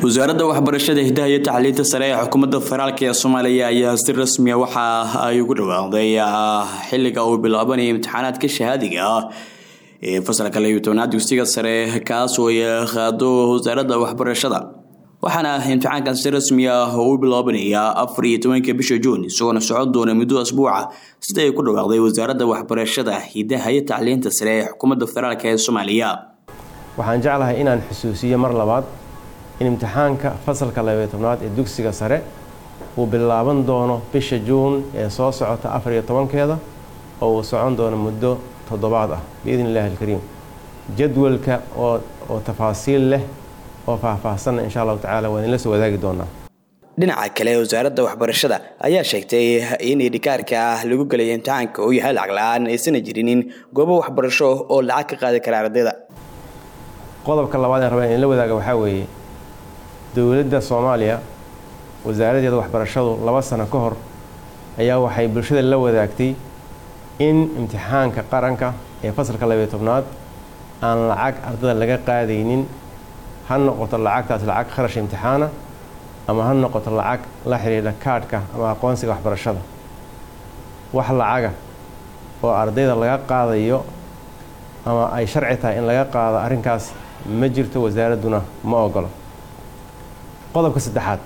wasaaradda waxbarashada hidaha iyo tacliinta sare ee xukuumadda federaalka ee Soomaaliya ayaa si rasmi ah waxa ay ugu dhawaaqday xilliga uu bilaabanayo imtixaanaadka shahaadiga ah ee fasalka 12 dugsiga sare kaas oo ay qaado wasaaradda waxbarashada waxaana imtixaankan si rasmi ah uu bilaabanayaa 14 bisha Juun isagoo socon doona muddo usbuuca sida ay ku dhawaaqday wasaaradda waxbarashada hidaha iyo tacliinta sare ee xukuumadda federaalka ee Soomaaliya waxaan jeclahay inaan xusuusiyo mar labaad in imtixaanka fasalka 12aad ee dugsiga sare uu bilaaban doono bisha Juun ee soo socota 14keeda oo uu socon doono muddo 7 ah biidhnillaahi alkariim jadwalka oo tafaasiil leh oo faahfaahsan insha Allah taala waan la soo wadaagi doonaa dhinaca kale wasaaradda waxbarashada ayaa sheegtay in idikaarka lagu galay imtixaanka uu yahay lacag la'aan aysan jirin goobo waxbarasho oo lacag ka qaadi kara ardayda qodobka labaad ee rabaan in la wadaaga waxa weeye dawladda Soomaaliya wasaaradda waxbarashadu 2 sano ka hor ayaa waxay bulshada la wadaagtay in imtixaanka qaranka ee fasalka 12aad aan lacag ardayda laga qaadaynin han noqoto lacagtaas lacag kharash imtixaana ama han noqoto lacag la xiriirta kaadhka ama aqoonsiga waxbarashada wax lacaga oo ardayda laga qaadayo ama ay sharci tahay in laga qaado arrinkaas ma jirto wasaaraduna ma ogolo qodobka saddexaad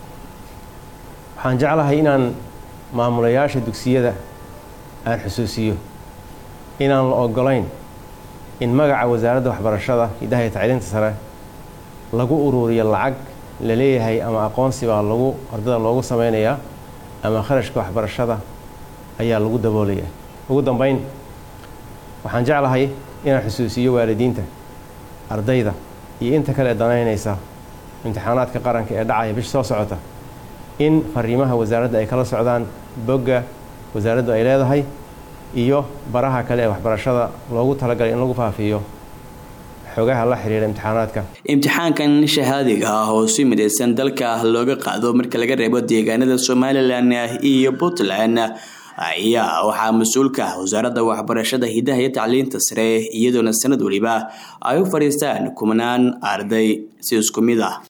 waxaan jeclahay inaan maamulayaasha dugsiyada aan xusuusiyo inaan la ogolayn in magaca wasaaradda waxbarashada hidaha iyo tacliinta sare lagu ururiyo lacag la leeyahay ama aqoonsi baa ardayda loogu sameeyaa ama kharashka waxbarashada ayaa lagu daboolayaa ugu dambeyn waxaan jeclahay inaan xusuusiyo waalidiinta ardayda iyo inta kale danaynaysa imtixaanaadka qaranka ee dhacaya bisha soo socota in fariimaha wasaaradda ay kala socdaan bogga wasaaraddu ay leedahay iyo baraha kale ee waxbarashada loogu talagalay in lagu faafiyo xogaha la xiriira imtixaankan shahaadiga ah oo si midaysan dalka looga qaado marka laga reebo deegaanada Somaliland iyo Puntland ayaa waxaa mas'uulka wasaaradda waxbarashada hidaha iyo tacliinta sare iyadoo sanad waliba ay u fariistaan kumanaan arday si isku mid ah